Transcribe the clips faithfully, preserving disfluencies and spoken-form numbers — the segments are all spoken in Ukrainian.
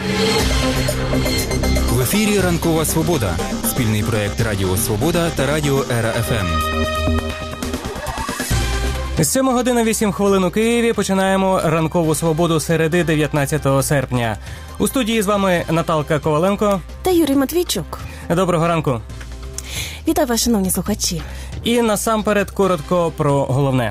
В ефірі «Ранкова Свобода» – спільний проєкт Радіо Свобода та Радіо Ера Еф Ем. З сьома година вісім хвилин у Києві починаємо «Ранкову Свободу» середи дев'ятнадцятого серпня. У студії з вами Наталка Коваленко та Юрій Матвійчук. Доброго ранку. Вітаю вас, шановні слухачі. І насамперед коротко про головне.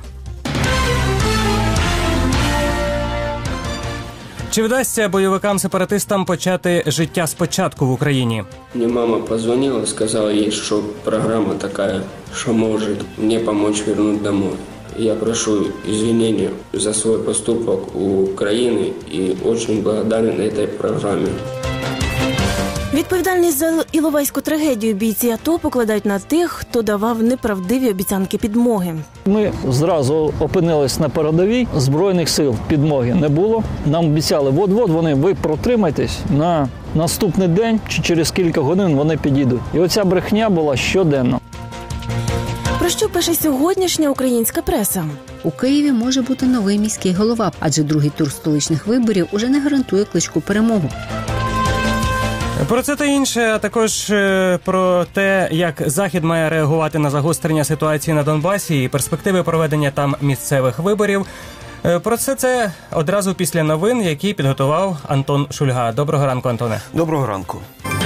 Чи вдасться бойовикам-сепаратистам почати життя спочатку в Україні? Мне мама позвонила, сказала ей, что программа такая, что может мне помочь вернуть домой. Я прошу извинения за свой поступок у Украины и очень благодарен этой программе. Відповідальність за іловайську трагедію бійці АТО покладають на тих, хто давав неправдиві обіцянки підмоги. Ми зразу опинились на передовій, Збройних сил підмоги не було. Нам обіцяли, от-от вони, ви протримайтесь, на наступний день чи через кілька годин вони підійдуть. І оця брехня була щоденно. Про що пише сьогоднішня українська преса? У Києві може бути новий міський голова, адже другий тур столичних виборів уже не гарантує Кличку перемогу. Про це та інше, а також про те, як Захід має реагувати на загострення ситуації на Донбасі і перспективи проведення там місцевих виборів. Про це це одразу після новин, які підготував Антон Шульга. Доброго ранку, Антоне. Доброго ранку.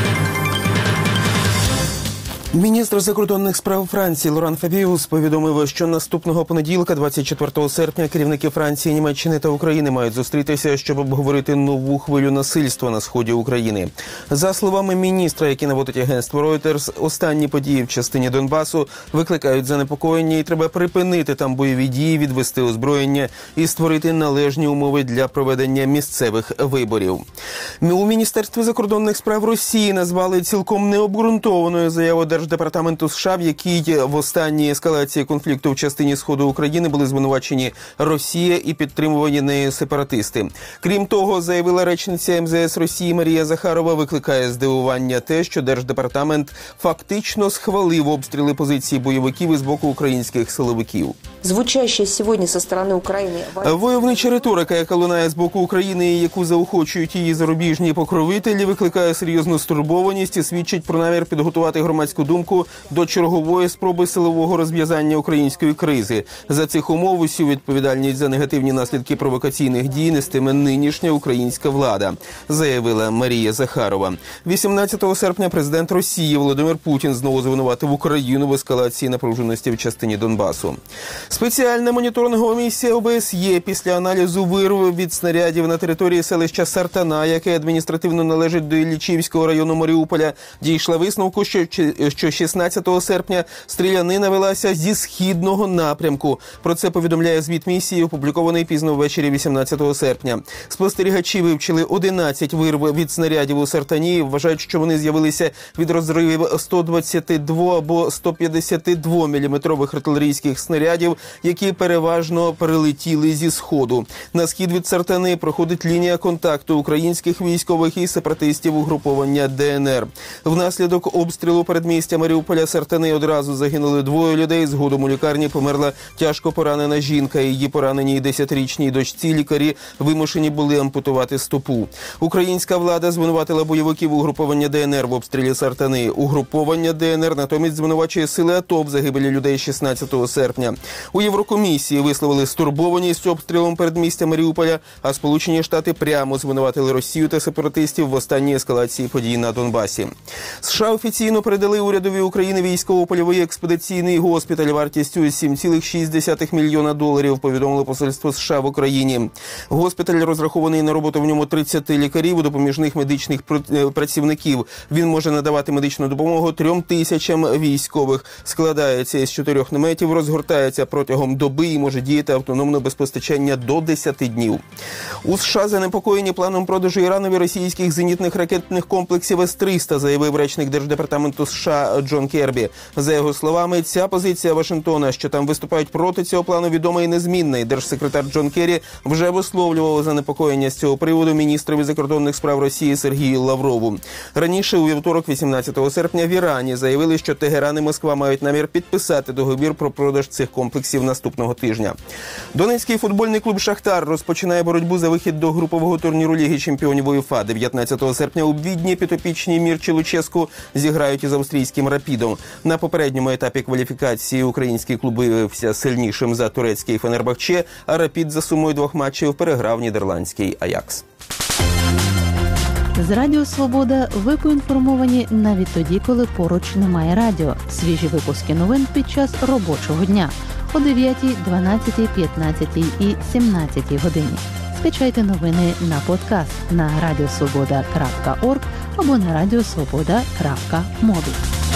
Міністр закордонних справ Франції Лоран Фабіус повідомив, що наступного понеділка, двадцять четвертого серпня, керівники Франції, Німеччини та України мають зустрітися, щоб обговорити нову хвилю насильства на сході України. За словами міністра, які наводить агентство Reuters, останні події в частині Донбасу викликають занепокоєння і треба припинити там бойові дії, відвести озброєння і створити належні умови для проведення місцевих виборів. У Міністерстві закордонних справ Росії назвали цілком необґрунтованою заяву Держдепартаменту США, в якій в останній ескалації конфлікту в частині Сходу України були звинувачені Росія і підтримувані нею сепаратисти. Крім того, заявила речниця ем зе ес Росії Марія Захарова, викликає здивування те, що Держдепартамент фактично схвалив обстріли позицій бойовиків із боку українських силовиків. Звучаща сьогодні зі сторони України войовнича риторика, яка лунає з боку України і яку заохочують її зарубіжні покровителі, викликає серйозну стурбованість і свідчить про намір підготувати громадську думку до чергової спроби силового розв'язання української кризи. За цих умов усю відповідальність за негативні наслідки провокаційних дій нестиме нинішня українська влада, заявила Марія Захарова. вісімнадцятого серпня президент Росії Володимир Путін знову звинуватив Україну в ескалації напруженості в частині Донбасу. Спеціальна моніторингова місія о бе ес є після аналізу вирв від снарядів на території селища Сартана, яке адміністративно належить до Іллічівського району Маріуполя, дійшла висновку, що що шістнадцятого серпня стрілянина велася зі східного напрямку. Про це повідомляє звіт місії, опублікований пізно ввечері вісімнадцятого серпня. Спостерігачі вивчили одинадцять вирв від снарядів у Сартані, вважають, що вони з'явилися від розривів сто двадцять два або сто п'ятдесят два міліметрових артилерійських снарядів, які переважно прилетіли зі сходу. На схід від Сартани проходить лінія контакту українських військових і сепаратистів угруповання де ен ер. Внаслідок обстрілу передмістя Маріуполя Сартани одразу загинули двоє людей. Згодом у лікарні померла тяжко поранена жінка. Її пораненій десятирічній дочці лікарі вимушені були ампутувати стопу. Українська влада звинуватила бойовиків угруповання де ен ер в обстрілі Сартани. Угруповання де ен ер натомість звинувачує сили АТО в загибелі людей шістнадцятого серпня. У Єврокомісії висловили стурбованість обстрілом передмістя Маріуполя, а Сполучені Штати прямо звинуватили Росію та сепаратистів в останній ескалації подій на Донбасі. США офіційно передали урядові України військово-польовий експедиційний госпіталь вартістю сім цілих шість десятих мільйона доларів, повідомило посольство США в Україні. Госпіталь розрахований на роботу в ньому тридцяти лікарів і допоміжних медичних працівників. Він може надавати медичну допомогу трьом тисячам військових. Складається із чотирьох наметів, розгортається протягом доби і може діяти автономно без постачання до десяти днів. У США занепокоєні планом продажу Іранові російських зенітних ракетних комплексів ес триста, заявив речник Держдепартаменту США США Джон Кербі. За його словами, ця позиція Вашингтона, що там виступають проти цього плану, відома і незмінна. І держсекретар Джон Керрі вже висловлював занепокоєння з цього приводу міністрові закордонних справ Росії Сергію Лаврову. Раніше, у вівторок, вісімнадцятого серпня, в Ірані заявили, що Тегеран і Москва мають намір підписати договір про продаж цих комплексів наступного тижня. Донецький футбольний клуб «Шахтар» розпочинає боротьбу за вихід до групового турніру Ліги чемпіонів УЄФА. дев'ятнадцятого серпня у Відні підопічні Мірчі Луческу зіграють із австрійським «Рапідом». На попередньому етапі кваліфікації український клуб виявився сильнішим за турецький «Фенербахче», а «Рапід» за сумою двох матчів переграв нідерландський «Аякс». З Радіо Свобода ви поінформовані навіть тоді, коли поруч немає радіо. Свіжі випуски новин під час робочого дня о дев'ятій, дванадцятій, п'ятнадцятій і сімнадцятій годині. Скачайте новини на подкаст на радіосвобода крапка орг або на радіосвобода крапка мобі.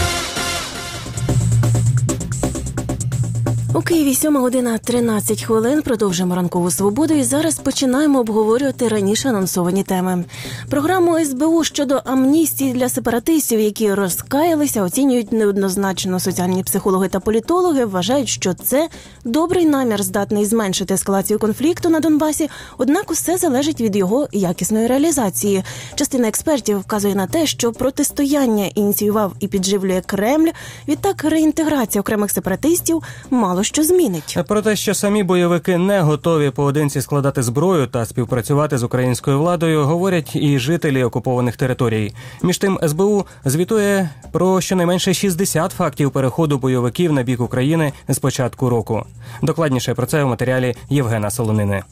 У Києві сьома година тринадцять хвилин. Продовжуємо ранкову свободу і зараз починаємо обговорювати раніше анонсовані теми. Програму ес бе у щодо амністії для сепаратистів, які розкаялися, оцінюють неоднозначно. Соціальні психологи та політологи вважають, що це добрий намір, здатний зменшити ескалацію конфлікту на Донбасі, однак усе залежить від його якісної реалізації. Частина експертів вказує на те, що протистояння ініціював і підживлює Кремль, відтак реінтеграція окремих сепаратистів мало що змінить. Про те, що самі бойовики не готові поодинці складати зброю та співпрацювати з українською владою, говорять і жителі окупованих територій. Між тим, ес бе у звітує про щонайменше шістдесят фактів переходу бойовиків на бік України з початку року. Докладніше про це у матеріалі Євгена Солонини.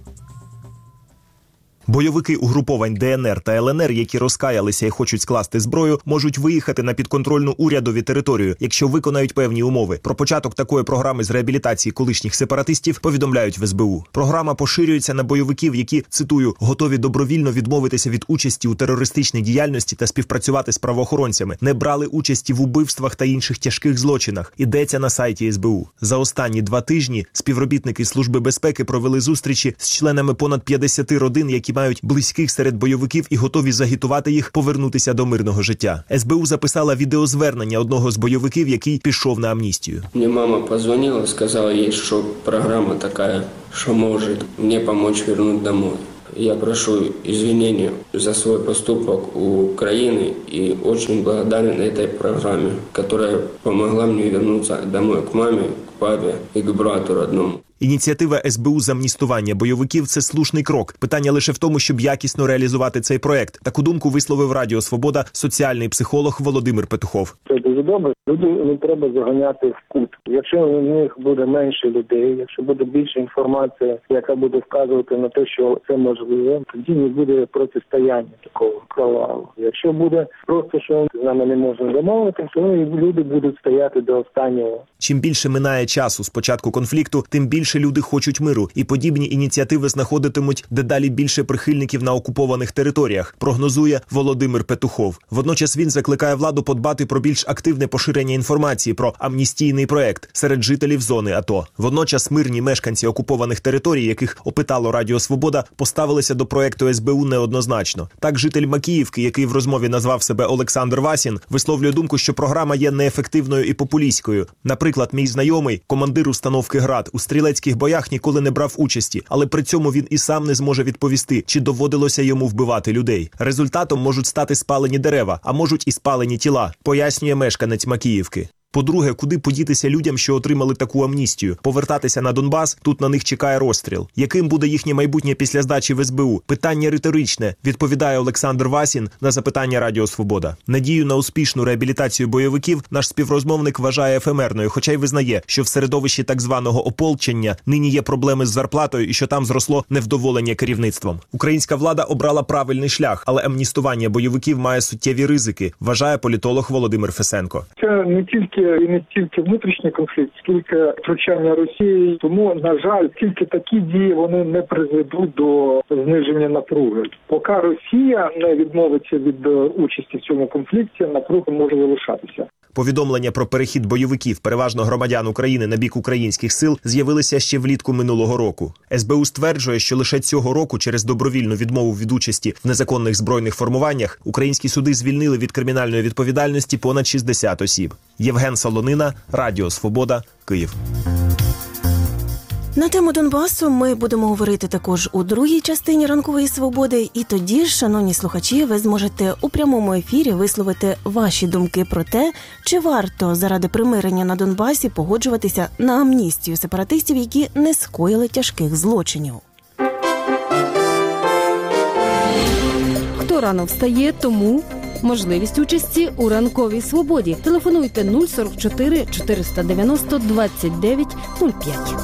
Бойовики угруповань де ен ер та ел ен ер, які розкаялися і хочуть скласти зброю, можуть виїхати на підконтрольну урядові територію, якщо виконають певні умови. Про початок такої програми з реабілітації колишніх сепаратистів повідомляють в ес бе у. Програма поширюється на бойовиків, які, цитую, готові добровільно відмовитися від участі у терористичній діяльності та співпрацювати з правоохоронцями, не брали участі в убивствах та інших тяжких злочинах. Йдеться на сайті ес бе у. За останні два тижні співробітники Служби безпеки провели зустрічі з членами понад п'ятдесят родин, які мають близьких серед бойовиків і готові загітувати їх повернутися до мирного життя. ес бе у записала відеозвернення одного з бойовиків, який пішов на амністію. Мені мама позвонила, сказала їй, що програма така, що може мені допомогти повернути домой. Я прошу извинения за свой поступок у Украины и очень благодарен этой программе, которая помогла мне вернуться домой к маме, к папе и к брату родному. Ініціатива ес бе у з амністування бойовиків – це слушний крок. Питання лише в тому, щоб якісно реалізувати цей проект. Таку думку висловив Радіо Свобода соціальний психолог Володимир Петухов. Це дуже добре. Люди не треба заганяти в кут. Якщо в них буде менше людей, якщо буде більше інформації, яка буде вказувати на те, що це можливо, тоді не буде протистояння такого кровавого. Якщо буде просто, що з нами не можна домовитися, то люди будуть стояти до останнього. Чим більше минає часу з початку конфлікту, тим більше люди хочуть миру, і подібні ініціативи знаходитимуть дедалі більше прихильників на окупованих територіях, прогнозує Володимир Петухов. Водночас він закликає владу подбати про більш активне поширення інформації про амністійний проект серед жителів зони АТО. Водночас мирні мешканці окупованих територій, яких опитало Радіо Свобода, поставилися до проекту ес бе у неоднозначно. Так, житель Макіївки, який в розмові назвав себе Олександр Васін, висловлює думку, що програма є неефективною і популістською. Наприклад, мій знайомий, командир установки «Град», у стрілецьких боях ніколи не брав участі, але при цьому він і сам не зможе відповісти, чи доводилося йому вбивати людей. Результатом можуть стати спалені дерева, а можуть і спалені тіла, пояснює мешканець Макіївки. По-друге, куди подітися людям, що отримали таку амністію? Повертатися на Донбас? Тут на них чекає розстріл. Яким буде їхнє майбутнє після здачі в ес бе у? Питання риторичне, відповідає Олександр Васін на запитання Радіо Свобода. Надію на успішну реабілітацію бойовиків наш співрозмовник вважає ефемерною, хоча й визнає, що в середовищі так званого ополчення нині є проблеми з зарплатою і що там зросло невдоволення керівництвом. Українська влада обрала правильний шлях, але амністування бойовиків має суттєві ризики, вважає політолог Володимир Фесенко. Це не тільки і не стільки внутрішній конфлікт, скільки втручання Росії. Тому, на жаль, тільки такі дії вони не призведуть до зниження напруги. Поки Росія не відмовиться від участі в цьому конфлікті, напруга може залишатися. Повідомлення про перехід бойовиків, переважно громадян України, на бік українських сил з'явилися ще влітку минулого року. ес бе у стверджує, що лише цього року через добровільну відмову від участі в незаконних збройних формуваннях українські суди звільнили від кримінальної відповідальності понад шістдесят осіб. Євген Солонина, Радіо Свобода, Київ. На тему Донбасу ми будемо говорити також у другій частині «Ранкової свободи». І тоді ж, шановні слухачі, ви зможете у прямому ефірі висловити ваші думки про те, чи варто заради примирення на Донбасі погоджуватися на амністію сепаратистів, які не скоїли тяжких злочинів. Хто рано встає, тому можливість участі у «Ранковій свободі». Телефонуйте нуль сорок чотири чотириста дев'яносто двадцять дев'ять нуль п'ять.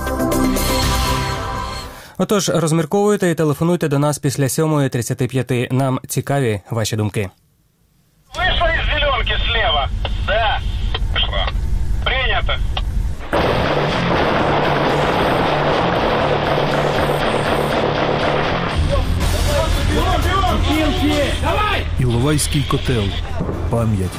Отож, розмірковуйте і телефонуйте до нас після сьомої тридцять п'ять. Нам цікаві ваші думки. Вийшла із зеленки слева. Да. Вийшла. Прийнято. Іловайський котел. Пам'ять.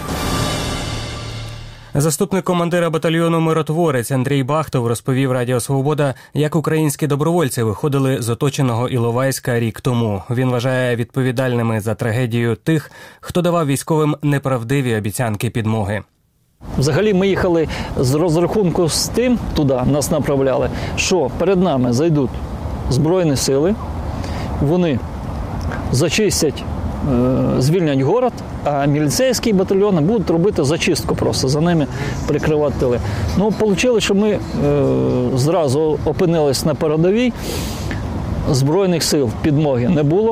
Заступник командира батальйону «Миротворець» Андрій Бахтов розповів Радіо Свобода, як українські добровольці виходили з оточеного Іловайська рік тому. Він вважає відповідальними за трагедію тих, хто давав військовим неправдиві обіцянки підмоги. Взагалі ми їхали з розрахунку з тим, туди нас направляли, що перед нами зайдуть Збройні сили, вони зачистять, звільнять город, а міліцейські батальйони будуть робити зачистку просто, за ними прикривати тили. Ну, вийшло, що ми е, зразу опинились на передовій, Збройних сил підмоги не було.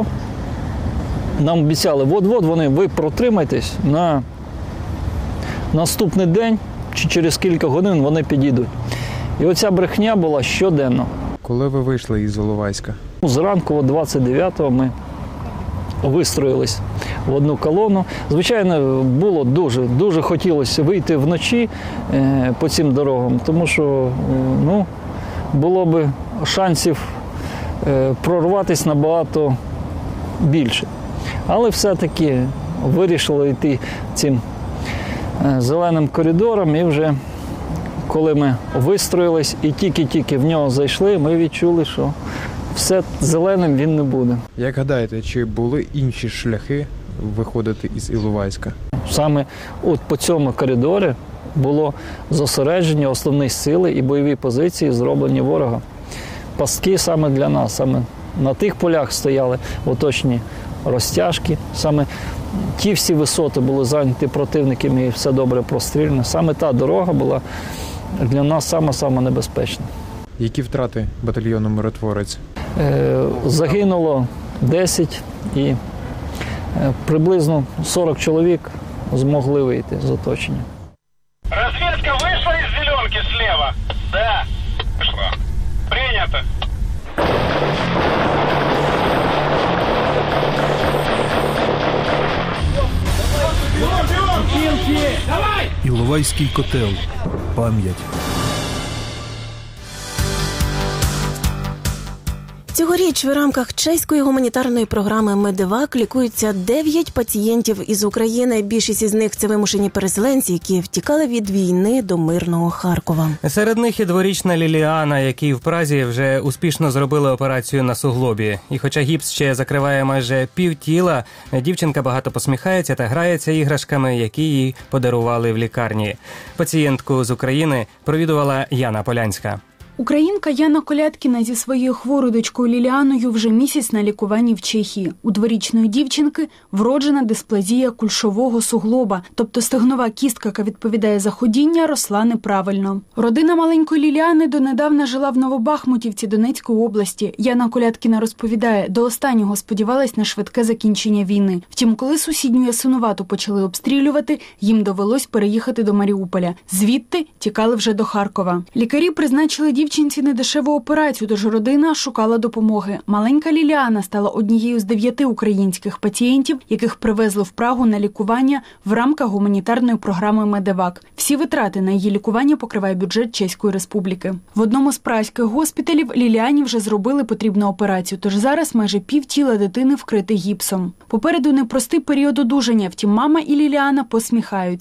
Нам обіцяли, от-от вони, ви протримайтесь, на наступний день чи через кілька годин вони підійдуть. І оця брехня була щоденно. Коли ви вийшли із Іловайська? Зранку, двадцять дев'ятого, ми вистроїлись в одну колону. Звичайно, було дуже, дуже хотілося вийти вночі е, по цим дорогам, тому що е, ну, було б шансів е, прорватися набагато більше. Але все-таки вирішили йти цим е, зеленим коридором, і вже коли ми вистроїлись і тільки-тільки в нього зайшли, ми відчули, що все зеленим він не буде. Як гадаєте, чи були інші шляхи виходити із Іловайська? Саме от по цьому коридорі було зосередження основних сил і бойові позиції, зроблені ворога. Пастки саме для нас, саме на тих полях стояли оточні розтяжки, саме ті всі висоти були зайняті противниками і все добре простріляно. Саме та дорога була для нас саме-саме небезпечна. Які втрати батальйону «Миротворець»? Загинуло десять і приблизно сорок чоловік змогли вийти з оточення. Розвідка вийшла із зеленки слева. Да. Вийшла. Прийнято. Іловайський котел. Пам'ять. Цьогоріч в рамках чеської гуманітарної програми «Медевак» лікуються дев'ять пацієнтів із України. Більшість із них – це вимушені переселенці, які втікали від війни до мирного Харкова. Серед них і дворічна Ліліана, якій в Празі вже успішно зробили операцію на суглобі. І хоча гіпс ще закриває майже пів тіла, дівчинка багато посміхається та грається іграшками, які їй подарували в лікарні. Пацієнтку з України провідувала Яна Полянська. Українка Яна Коляткіна зі своєю хворою дочкою Ліліаною вже місяць на лікуванні в Чехії. У дворічної дівчинки вроджена дисплазія кульшового суглоба, тобто стегнова кістка, яка відповідає за ходіння, росла неправильно. Родина маленької Ліліани донедавна жила в Новобахмутівці Донецької області. Яна Коляткіна розповідає, до останнього сподівалась на швидке закінчення війни. Втім, коли сусідню Ясинувату почали обстрілювати, їм довелось переїхати до Маріуполя. Звідти тікали вже до Харкова. Лікарі призначили дівчинку Дівчинці недешеву операцію, тож родина шукала допомоги. Маленька Ліліана стала однією з дев'яти українських пацієнтів, яких привезли в Прагу на лікування в рамках гуманітарної програми «Медевак». Всі витрати на її лікування покриває бюджет Чеської Республіки. В одному з празьких госпіталів Ліліані вже зробили потрібну операцію, тож зараз майже пів тіла дитини вкрите гіпсом. Попереду непростий період одужання, втім мама і Ліліана посміхаються.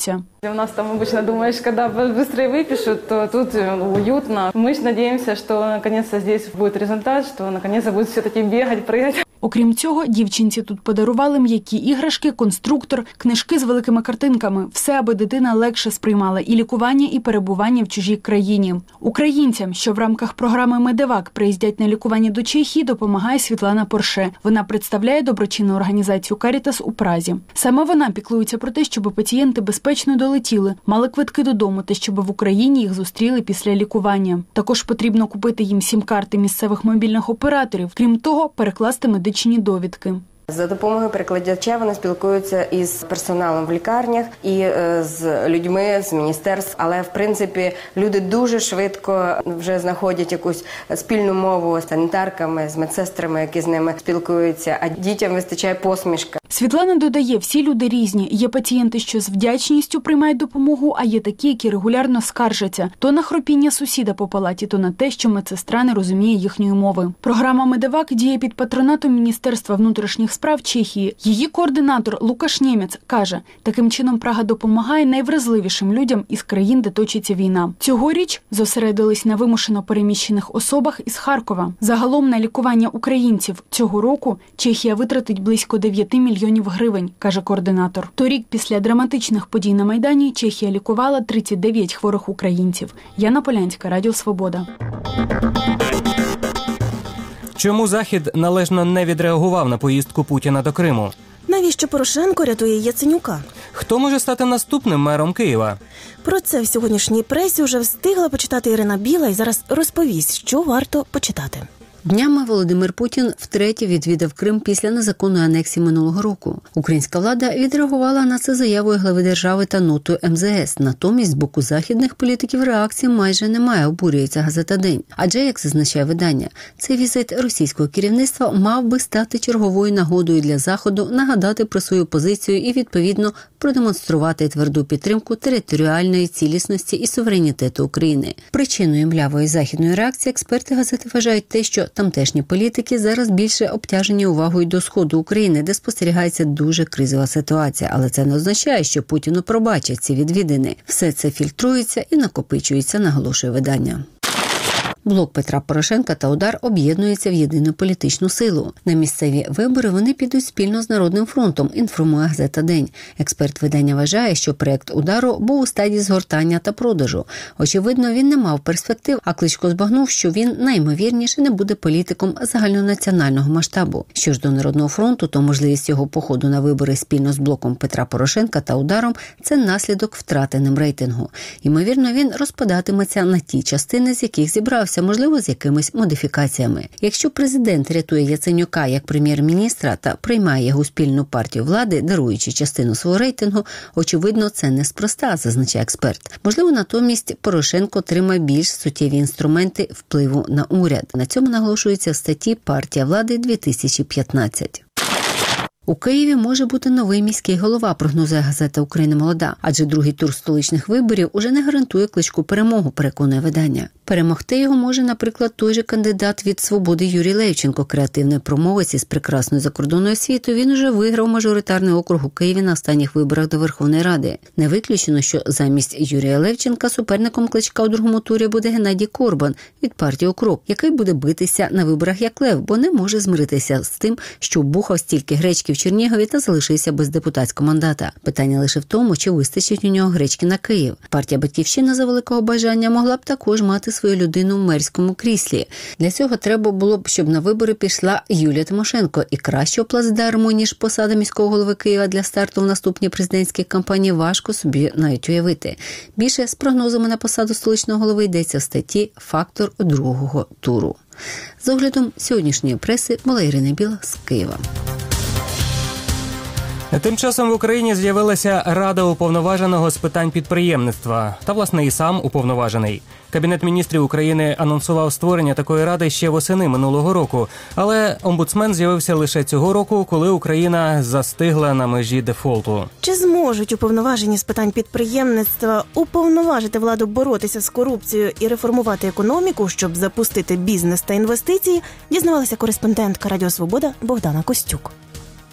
У нас там обычно думаешь, когда быстрее выпишут, то тут уютно. Мы же надеемся, что наконец-то здесь будет результат, что наконец-то будет все-таки бегать, прыгать. Окрім цього, дівчинці тут подарували м'які іграшки, конструктор, книжки з великими картинками. Все, аби дитина легше сприймала і лікування, і перебування в чужій країні. Українцям, що в рамках програми «Медевак» приїздять на лікування до Чехії, допомагає Світлана Порше. Вона представляє доброчинну організацію «Карітас» у Празі. Саме вона піклується про те, щоб пацієнти безпечно долетіли, мали квитки додому та щоб в Україні їх зустріли після лікування. Також потрібно купити їм сім-карти місцевих мобільних операторів. Крім того, перекласти медичні довідки. За допомогою перекладача вони спілкуються із персоналом в лікарнях і з людьми з міністерств. Але, в принципі, люди дуже швидко вже знаходять якусь спільну мову з санітарками, з медсестрами, які з ними спілкуються, а дітям вистачає посмішка. Світлана додає, всі люди різні. Є пацієнти, що з вдячністю приймають допомогу, а є такі, які регулярно скаржаться. То на хропіння сусіда по палаті, то на те, що медсестра не розуміє їхньої мови. Програма «Медевак» діє під патронатом Міністерства внутрішніх справ Чехії. Її координатор Лукаш Нємець каже, таким чином Прага допомагає найвразливішим людям із країн, де точиться війна. Цьогоріч зосередились на вимушено переміщених особах із Харкова. Загалом на лікування українців цього року Чехія витратить близько дев'яти мільйонів гривень, каже координатор. Торік, після драматичних подій на Майдані, Чехія лікувала тридцять дев'ять хворих українців. Яна Полянська, Радіо Свобода. Чому Захід належно не відреагував на поїздку Путіна до Криму? Навіщо Порошенко рятує Яценюка? Хто може стати наступним мером Києва? Про це в сьогоднішній пресі вже встигла почитати Ірина Біла і зараз розповість, що варто почитати. Днями Володимир Путін втретє відвідав Крим після незаконної анексії минулого року. Українська влада відреагувала на це заявою глави держави та нотою ем зе ес. Натомість з боку західних політиків реакції майже немає, обурюється газета «День». Адже, як зазначає видання, цей візит російського керівництва мав би стати черговою нагодою для Заходу нагадати про свою позицію і, відповідно, продемонструвати тверду підтримку територіальної цілісності і суверенітету України. Причиною млявої західної реакції експерти газети вважають те, що тамтешні політики зараз більше обтяжені увагою до сходу України, де спостерігається дуже кризова ситуація. Але це не означає, що Путіну пробачать ці відвідини. Все це фільтрується і накопичується, наголошує видання. Блок Петра Порошенка та «Удар» об'єднуються в єдину політичну силу. На місцеві вибори вони підуть спільно з Народним фронтом, інформує газета «День». Експерт видання вважає, що проект «Удару» був у стадії згортання та продажу. Очевидно, він не мав перспектив, а Кличко збагнув, що він найімовірніше не буде політиком загальнонаціонального масштабу. Що ж до Народного фронту, то можливість його походу на вибори спільно з блоком Петра Порошенка та «Ударом» – це наслідок втрати ним рейтингу. Ймовірно, він розпадатиметься на ті частини, з яких зібрався, можливо, з якимись модифікаціями. Якщо президент рятує Яценюка як прем'єр-міністра та приймає його спільну партію влади, даруючи частину свого рейтингу, очевидно, це неспроста, зазначає експерт. Можливо, натомість Порошенко отримає більш суттєві інструменти впливу на уряд. На цьому наголошується в статті «Партія влади дві тисячі п'ятнадцять». У Києві може бути новий міський голова, прогнозує газета «Україна молода». Адже другий тур столичних виборів уже не гарантує Кличку перемогу, переконує видання. Перемогти його може, наприклад, той же кандидат від «Свободи» Юрій Левченко, креативний промовець із прекрасною закордонною освітою. Він уже виграв мажоритарний округ у Києві на останніх виборах до Верховної Ради. Не виключено, що замість Юрія Левченка суперником Кличка у другому турі буде Геннадій Корбан від партії «Укроп», який буде битися на виборах як лев, бо не може змиритися з тим, що бухав стільки гречки в Чернігові та залишився без депутатського мандата. Питання лише в тому, чи вистачить у нього гречки на Київ. Партія «Батьківщина» за великого бажання могла б також мати свою людину в мерському кріслі. Для цього треба було б, щоб на вибори пішла Юлія Тимошенко. І кращого плацдарму, ніж посада міського голови Києва для старту в наступній президентській кампанії, важко собі навіть уявити. Більше з прогнозами на посаду столичного голови йдеться в статті «Фактор другого туру». За оглядом сьогоднішньої преси була Ірина Біла з Києва. Тим часом в Україні з'явилася Рада уповноваженого з питань підприємництва. Та, власне, і сам уповноважений. Кабінет міністрів України анонсував створення такої ради ще восени минулого року. Але омбудсмен з'явився лише цього року, коли Україна застигла на межі дефолту. Чи зможуть уповноважені з питань підприємництва уповноважити владу боротися з корупцією і реформувати економіку, щоб запустити бізнес та інвестиції, дізнавалася кореспондентка Радіо Свобода Богдана Костюк.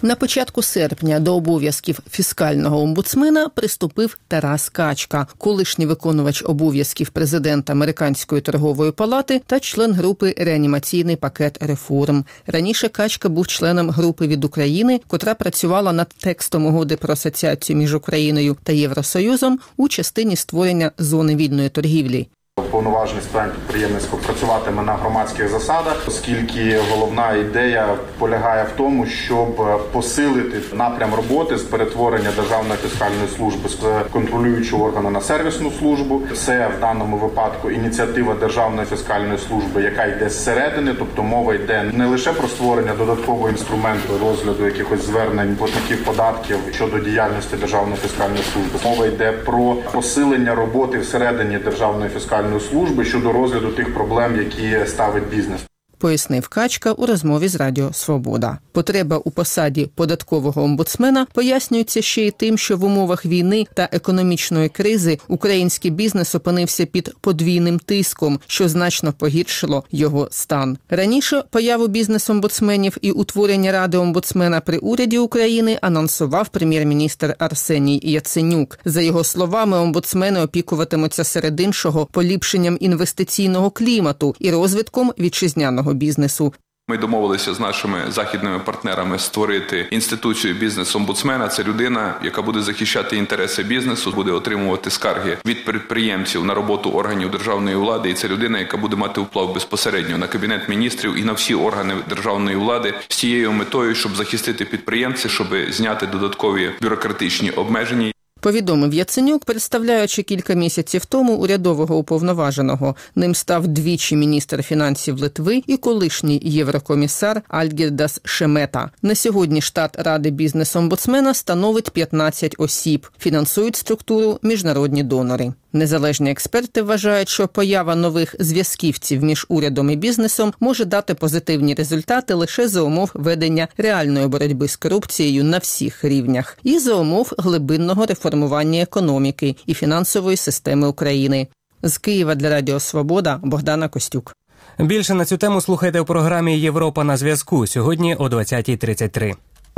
На початку серпня до обов'язків фіскального омбудсмена приступив Тарас Качка, колишній виконувач обов'язків президента Американської торгової палати та член групи «Реанімаційний пакет реформ». Раніше Качка був членом групи від України, котра працювала над текстом угоди про асоціацію між Україною та Євросоюзом у частині створення зони вільної торгівлі. Уповноважений з питань підприємництва працюватиме на громадських засадах, оскільки головна ідея полягає в тому, щоб посилити напрям роботи з перетворення Державної фіскальної служби з контролюючого органу на сервісну службу. Це в даному випадку ініціатива Державної фіскальної служби, яка йде зсередини, тобто мова йде не лише про створення додаткового інструменту розгляду якихось звернень платників податків щодо діяльності Державної фіскальної служби. Мова йде про посилення роботи всередині Державної фіскальної служби щодо розгляду тих проблем, які ставить бізнес. Пояснив Качка у розмові з Радіо Свобода. Потреба у посаді податкового омбудсмена пояснюється ще й тим, що в умовах війни та економічної кризи український бізнес опинився під подвійним тиском, що значно погіршило його стан. Раніше появу бізнес-омбудсменів і утворення Ради омбудсмена при уряді України анонсував прем'єр-міністр Арсеній Яценюк. За його словами, омбудсмени опікуватимуться серед іншого поліпшенням інвестиційного клімату і розвитком вітчизняного бізнесу. Ми домовилися з нашими західними партнерами створити інституцію бізнес-омбудсмена. Це людина, яка буде захищати інтереси бізнесу, буде отримувати скарги від підприємців на роботу органів державної влади. І це людина, яка буде мати вплив безпосередньо на Кабінет міністрів і на всі органи державної влади з тією метою, щоб захистити підприємців, щоб зняти додаткові бюрократичні обмеження. Повідомив Яценюк, представляючи кілька місяців тому урядового уповноваженого. Ним став двічі міністр фінансів Литви і колишній єврокомісар Альгірдас Шемета. На сьогодні штат Ради бізнес-омбудсмена становить п'ятнадцять осіб. Фінансують структуру міжнародні донори. Незалежні експерти вважають, що поява нових зв'язківців між урядом і бізнесом може дати позитивні результати лише за умов ведення реальної боротьби з корупцією на всіх рівнях і за умов глибинного реформування економіки і фінансової системи України. З Києва для Радіо Свобода Богдана Костюк. Більше на цю тему слухайте у програмі «Європа на зв'язку» сьогодні о двадцятій тридцять три.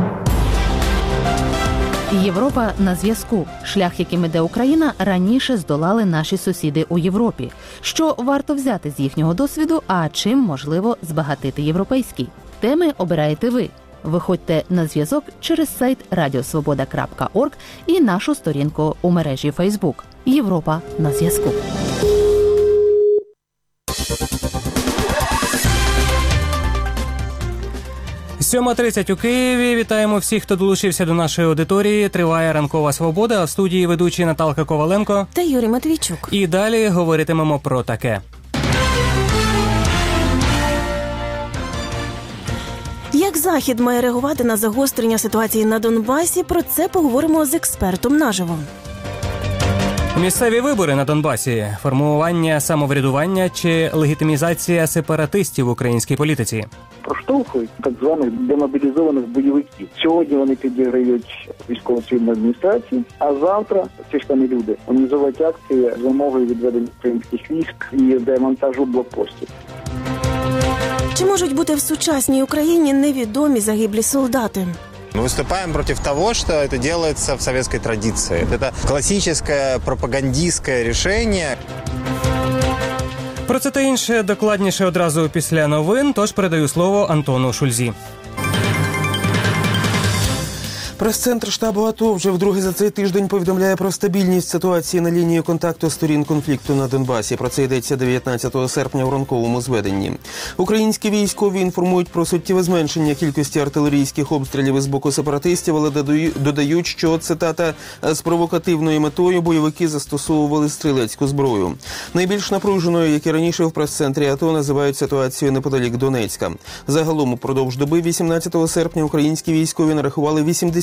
Європа на зв'язку. Шлях, яким іде Україна, раніше здолали наші сусіди у Європі. Що варто взяти з їхнього досвіду, а чим можливо збагатити європейський? Теми обираєте ви. Виходьте на зв'язок через сайт радіосвобода крапка орг і нашу сторінку у мережі Фейсбук. Європа на зв'язку. сьома тридцять у Києві. Вітаємо всіх, хто долучився до нашої аудиторії. Триває ранкова свобода. В студії ведучі Наталка Коваленко та Юрій Матвійчук. І далі говоритимемо про таке. Як Захід має реагувати на загострення ситуації на Донбасі, про це поговоримо з експертом наживо. Місцеві вибори на Донбасі, формування самоврядування чи легітимізація сепаратистів в українській політиці. Проштовхують так званих демобілізованих бойовиків. Сьогодні вони підіграють військово-цивільній адміністрації, а завтра ці ж самі люди організовують акції з вимогою відведення українських військ і демонтажу блокпостів. Чи можуть бути в сучасній Україні невідомі загиблі солдати? Мы выступаем против того, что это делается в советской традиции. Это классическое пропагандистское решение. Про це та інше докладніше одразу після новин, тож передаю слово Антону Шульзі. Прес-центр штабу АТО вже вдруге за цей тиждень повідомляє про стабільність ситуації на лінії контакту сторін конфлікту на Донбасі. Про це йдеться дев'ятнадцятого серпня у ранковому зведенні. Українські військові інформують про суттєве зменшення кількості артилерійських обстрілів із боку сепаратистів, але додають, що, цитата, з провокативною метою бойовики застосовували стрілецьку зброю. Найбільш напруженою, як і раніше в прес-центрі АТО, називають ситуацію неподалік Донецька. Загалом упродовж доби вісімнадцятого серпня українські військові нарахували вісімдесят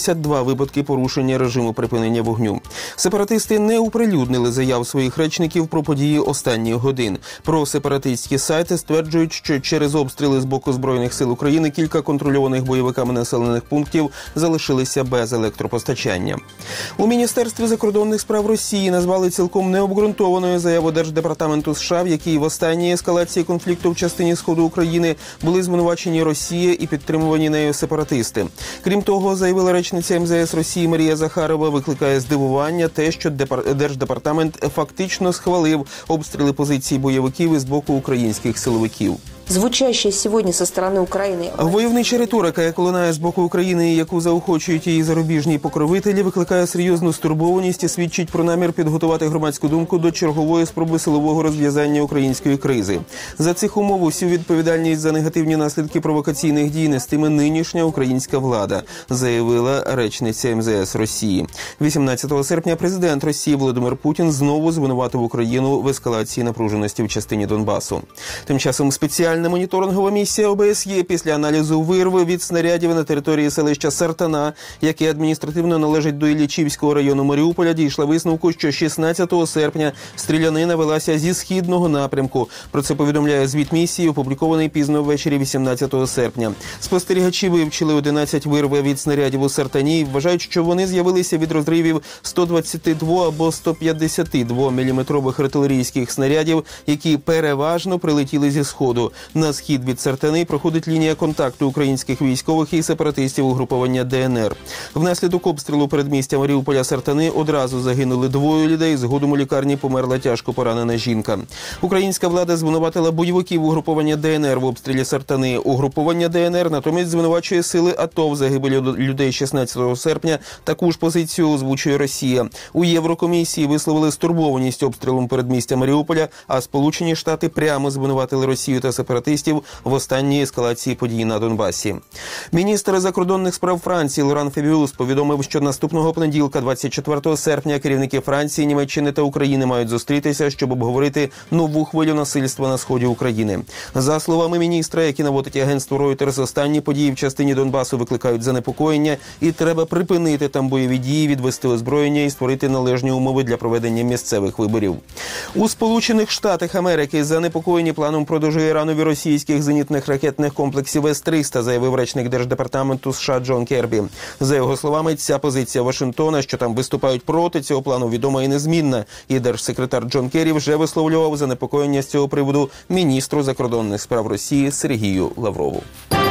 п'ятдесят два випадки порушення режиму припинення вогню. Сепаратисти не оприлюднили заяв своїх речників про події останніх годин. Про сепаратистські сайти стверджують, що через обстріли з боку Збройних сил України кілька контрольованих бойовиками населених пунктів залишилися без електропостачання. У Міністерстві закордонних справ Росії назвали цілком необґрунтованою заяву Держдепартаменту США, в якій в останній ескалації конфлікту в частині Сходу України були звинувачені Росія і підтримувані нею сепаратисти. Крім того, заявила речниця ем зе ес Росії Марія Захарова, викликає здивування те, що Держдепартамент фактично схвалив обстріли позицій бойовиків із боку українських силовиків. Звучащая сьогодні зі сторони України. Войовнича риторика, яка лунає з боку України і яку заохочують її зарубіжні покровителі, викликає серйозну стурбованість і свідчить про намір підготувати громадську думку до чергової спроби силового розв'язання української кризи. За цих умов усю відповідальність за негативні наслідки провокаційних дій нестиме нинішня українська влада, заявила речниця ем зе ес Росії. вісімнадцятого серпня президент Росії Володимир Путін знову звинуватив Україну в ескалації напруженості в частині Донбасу. Тим часом спеціальна моніторингова місія о бе ес є після аналізу вирви від снарядів на території селища Сартана, яке адміністративно належить до Іллічівського району Маріуполя, дійшла висновку, що шістнадцятого серпня стрілянина велася зі східного напрямку. Про це повідомляє звіт місії, опублікований пізно ввечері вісімнадцятого серпня. Спостерігачі вивчили одинадцять вирв від снарядів у Сартані і вважають, що вони з'явилися від розривів сто двадцять два або сто п'ятдесят два міліметрових артилерійських снарядів, які переважно прилетіли зі Сходу. На схід від Сартани проходить лінія контакту українських військових і сепаратистів угруповання де ен ер. Внаслідок обстрілу передмістя Маріуполя Сартани одразу загинули двоє людей, згодом у лікарні померла тяжко поранена жінка. Українська влада звинуватила бойовиків угруповання де ен ер в обстрілі Сартани. Угруповання де ен ер натомість звинувачує сили АТО в загибелі людей шістнадцятого серпня. Таку ж позицію озвучує Росія. У Єврокомісії висловили стурбованість обстрілом передмістя Маріуполя, а Сполучені Штати прямо звинуватили Росію та сепаратистів в останній ескалації подій на Донбасі. Міністр закордонних справ Франції Лоран Фебіус повідомив, що наступного понеділка, двадцять четвертого серпня, керівники Франції, Німеччини та України мають зустрітися, щоб обговорити нову хвилю насильства на сході України. За словами міністра, які наводить агентство Reuters, останні події в частині Донбасу викликають занепокоєння і треба припинити там бойові дії, відвести озброєння і створити належні умови для проведення місцевих виборів. У Сполучених Штатах Америки занепокоєні планом продажу Іранові російських зенітних ракетних комплексів С триста, заявив речник Держдепартаменту США Джон Кербі. За його словами, ця позиція Вашингтона, що там виступають проти цього плану, відома і незмінна. І держсекретар Джон Керрі вже висловлював занепокоєння з цього приводу міністру закордонних справ Росії Сергію Лаврову.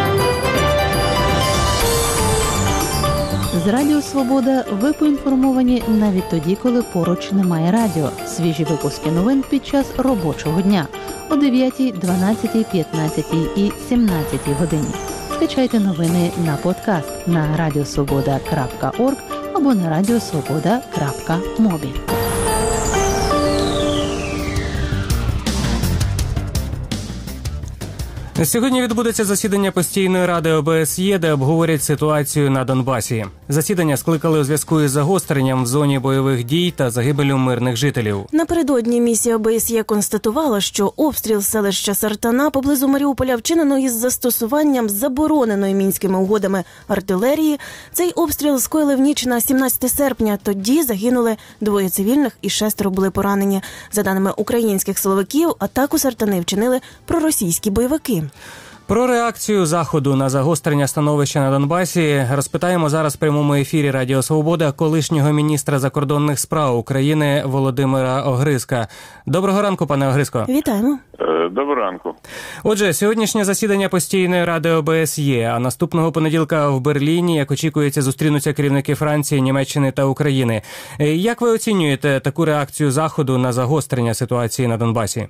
З Радіо Свобода ви поінформовані навіть тоді, коли поруч немає радіо. Свіжі випуски новин під час робочого дня о дев'ятій, дванадцятій, п'ятнадцятій і сімнадцятій годині. Скачайте новини на подкаст на радіосвобода крапка орг або на радіосвобода крапка мобі. Сьогодні відбудеться засідання постійної ради о бе ес є, де обговорять ситуацію на Донбасі. Засідання скликали у зв'язку із загостренням в зоні бойових дій та загибелю мирних жителів. Напередодні місія о бе ес є констатувала, що обстріл селища Сартана поблизу Маріуполя вчинено із застосуванням забороненої мінськими угодами артилерії. Цей обстріл скоїли в ніч на сімнадцяте серпня. Тоді загинули двоє цивільних і шестеро були поранені. За даними українських силовиків, атаку Сартани вчинили проросійські бойовики. Про реакцію Заходу на загострення становища на Донбасі розпитаємо зараз в прямому ефірі Радіо Свобода колишнього міністра закордонних справ України Володимира Огризка. Доброго ранку, пане Огризко. Вітаємо. Доброго ранку. Отже, сьогоднішнє засідання постійної ради о бе ес є, а наступного понеділка в Берліні, як очікується, зустрінуться керівники Франції, Німеччини та України. Як ви оцінюєте таку реакцію Заходу на загострення ситуації на Донбасі?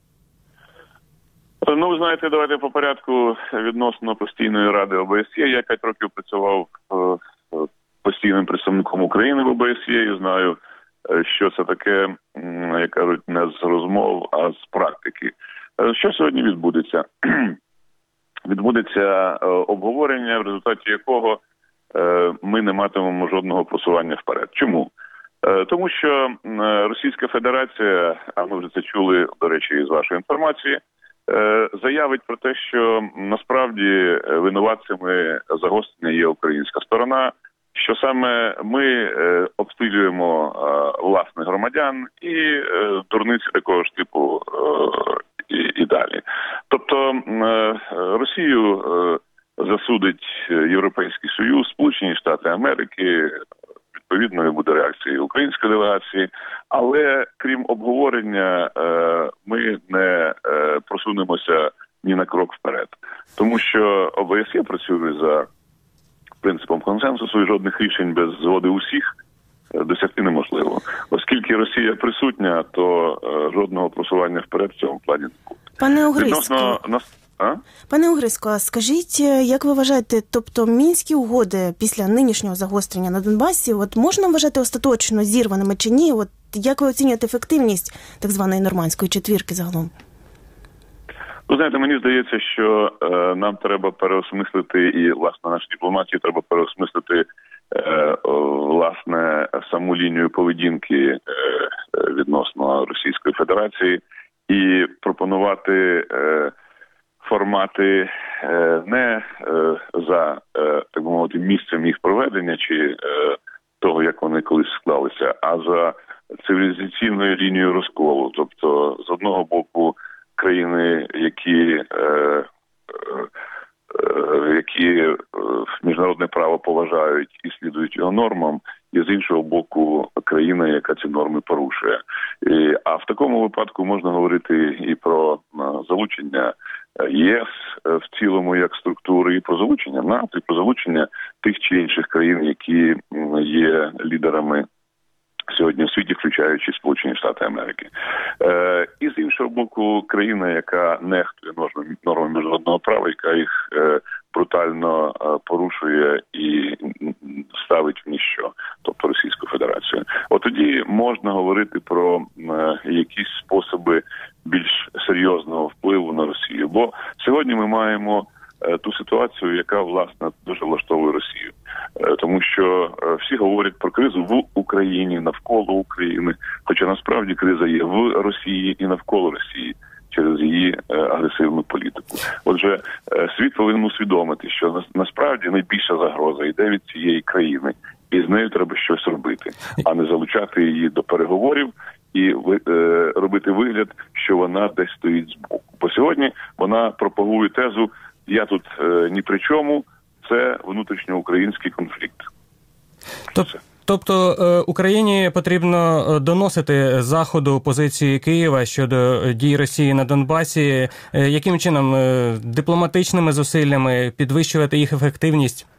Ну, ви знаєте, давайте по порядку відносно постійної ради о бе ес є. Я п'ять років працював постійним представником України в о бе ес є і знаю, що це таке, як кажуть, не з розмов, а з практики. Що сьогодні відбудеться? Відбудеться обговорення, в результаті якого ми не матимемо жодного просування вперед. Чому? Тому що Російська Федерація, а ми вже це чули, до речі, із вашої інформації, заявить про те, що насправді винуватцями загострення є українська сторона, що саме ми е, обстрілюємо е, власних громадян і е, дурниці такого ж типу е, і, і далі. Тобто е, Росію е, засудить Європейський Союз, Сполучені Штати Америки, відповідною буде реакція української делегації, але крім обговорення е, ми не е, просунемося ні на крок вперед. Тому що ОБСЄ працює за принципом консенсусу і жодних рішень без згоди усіх досягти неможливо. Оскільки Росія присутня, то е, жодного просування вперед в цьому плані не буде. Пане Огризько, Відносно нас... а? Пане Огризько, а скажіть, як ви вважаєте, тобто Мінські угоди після нинішнього загострення на Донбасі, от можна вважати остаточно зірваними чи ні? От як ви оцінюєте ефективність так званої нормандської четвірки загалом? Ви знаєте, мені здається, що е, нам треба переосмислити, і, власне, нашій дипломатії треба переосмислити, е, власне, саму лінію поведінки е, відносно Російської Федерації і пропонувати е, формати е, не е, за, е, так би мовити, місцем їх проведення чи е, того, як вони колись склалися, а за цивілізаційною лінією розколу. Тобто, з одного боку, країни, які, е, е, е, які міжнародне право поважають і слідують його нормам, і з іншого боку країна, яка ці норми порушує. І, а в такому випадку можна говорити і про залучення ЄС в цілому як структури, і про залучення НАТО, і про залучення тих чи інших країн, які є лідерами сьогодні у світі, включаючи Сполучені Штати Америки. Е, і з іншого боку, країна, яка нехтує нормами міжнародного права, яка їх е, брутально е, порушує і ставить в ніщо, тобто Російську Федерацію. От тоді можна говорити про е, якісь способи більш серйозного впливу на Росію. Бо сьогодні ми маємо ту ситуацію, яка, власне, дуже влаштовує Росію. Тому що всі говорять про кризу в Україні, навколо України, хоча насправді криза є в Росії і навколо Росії через її агресивну політику. Отже, світ повинен усвідомити, що насправді найбільша загроза йде від цієї країни, і з нею треба щось робити, а не залучати її до переговорів і робити вигляд, що вона десь стоїть збоку. Бо сьогодні вона пропагує тезу «я тут е, ні при чому», це внутрішньоукраїнський конфлікт. Тобто, тобто е, Україні потрібно доносити Заходу позиції Києва щодо дій Росії на Донбасі. Е, яким чином? Е, дипломатичними зусиллями підвищувати їх ефективність?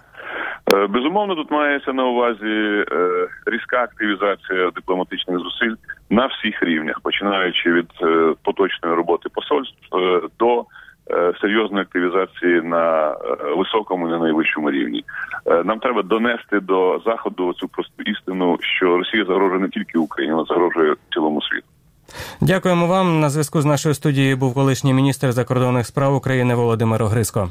Е, безумовно, тут мається на увазі е, різка активізація дипломатичних зусиль на всіх рівнях, починаючи від е, поточної роботи посольств е, до серйозної активізації на високому і на найвищому рівні. Нам треба донести до Заходу цю просту істину, що Росія загрожує не тільки Україні, вона загрожує цілому світу. Дякуємо вам. На зв'язку з нашою студією був колишній міністр закордонних справ України Володимир Огризько.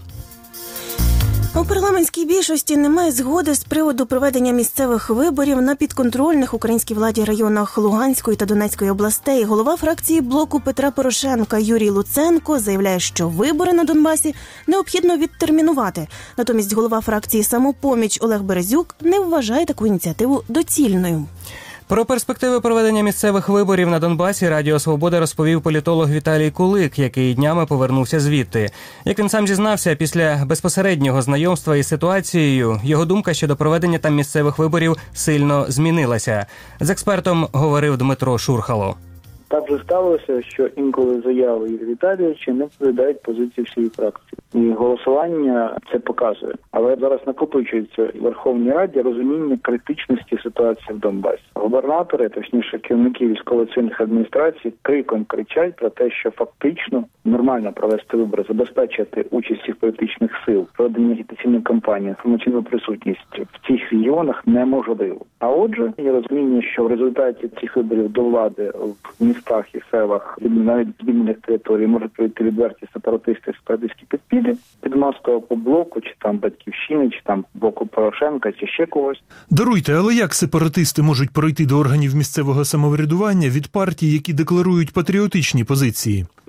У парламентській більшості немає згоди з приводу проведення місцевих виборів на підконтрольних українській владі районах Луганської та Донецької областей. Голова фракції блоку Петра Порошенка Юрій Луценко заявляє, що вибори на Донбасі необхідно відтермінувати. Натомість голова фракції «Самопоміч» Олег Березюк не вважає таку ініціативу доцільною. Про перспективи проведення місцевих виборів на Донбасі Радіо Свобода розповів політолог Віталій Кулик, який днями повернувся звідти. Як він сам зізнався, після безпосереднього знайомства із ситуацією, його думка щодо проведення там місцевих виборів сильно змінилася. З експертом говорив Дмитро Шурхало. Так вже сталося, що інколи заяви Юрія Віталійовича не відповідають позиції всієї фракції. І голосування це показує. Але зараз накопичується в Верховній Раді розуміння критичності ситуації в Донбасі. Губернатори, точніше керівники військово-цивільних адміністрацій, криком кричать про те, що фактично нормально провести вибори, забезпечити участь всіх політичних сил, проведення агітаційної кампанії, інформаційну присутність в цих регіонах неможливо. А отже, є розуміння, що в результаті цих виборів до влади в містах і селах, навіть звільнених територій, можуть прийти відверті сепаратисти, сепаратистські підпілі під маскою по блоку, чи там Батьківщини, чи там блоку Порошенка, чи ще когось. Даруйте, але як сепаратисти можуть пройти до органів місцевого самоврядування від партій, які декларують патріотичні позиції? По великому